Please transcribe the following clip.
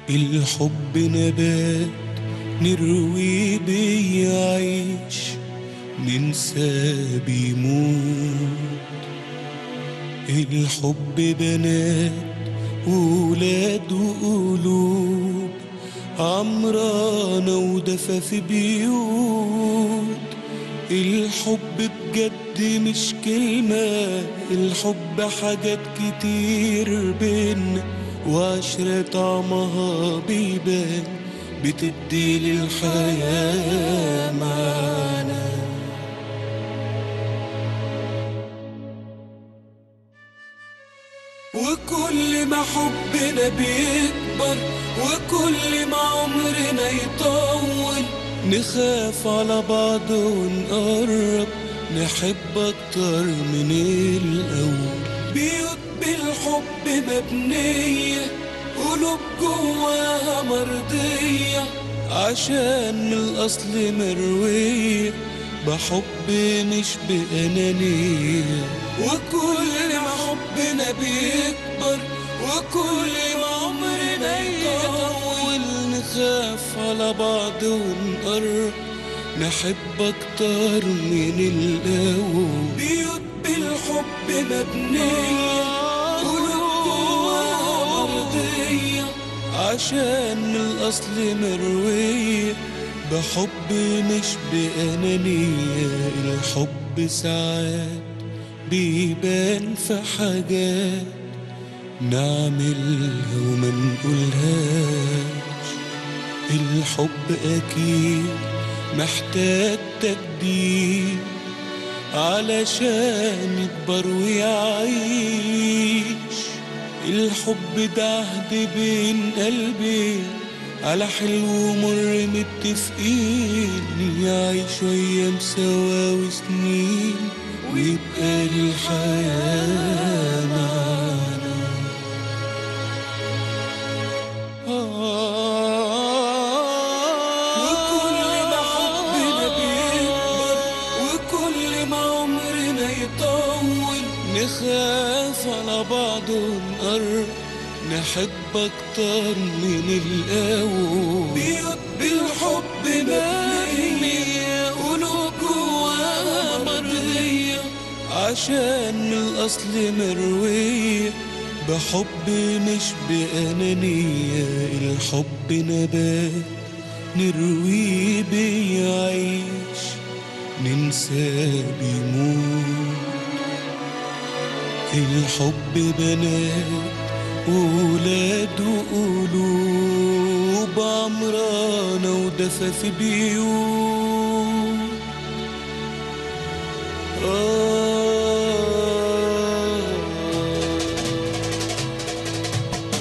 الحب نبات نروي بيعيش، ننسى بيموت. الحب بنات وولاد وقلوب، عمرانة ودفى في بيوت. الحب بجد مش كلمة، الحب حاجات كتير بينا، وعشرة طعمها بيبان، بتدي للحياة معانا. وكل ما حبنا بيكبر، وكل ما عمرنا يطول، نخاف على بعض ونقرب، نحب أكتر من الأول. بيوت بالحب مبنية، قلوب جواها مرضية، عشان من الأصل مروية، بحب مش بأنانية. وكل ما حبنا بيكبر، وكل ما عمرنا يطول، نخاف على بعض ونقرب، نحب أكتر من الأول. بيوت بالحب مبنية، قلوب جواها مرضية، عشان من الأصل مروية، بحب مش بأنانية. الحب ساعات بيبان في حاجات نعملها وما نقولهاش. الحب أكيد محتاج تجديد، علشان يكبر ويعيش. الحب ده عهد بين قلبين، على حلو ومر متفقين، يعيش أيام سوا وسنين، ويبقى للحياة معانا. وكل ما حبنا بيكبر، وكل ما عمرنا يطول، نخاف على بعض ونقرب، نحب أكتر من الأول. بيوت بالحب مبنية، قلوب جواها مرضية، عشان من الأصل مروية، بحب مش بأنانية. الحب نبات نروي بيعيش، ننسى بيموت. الحب بنات وولاد وقلوب، عمرانة ودفى في بيوت.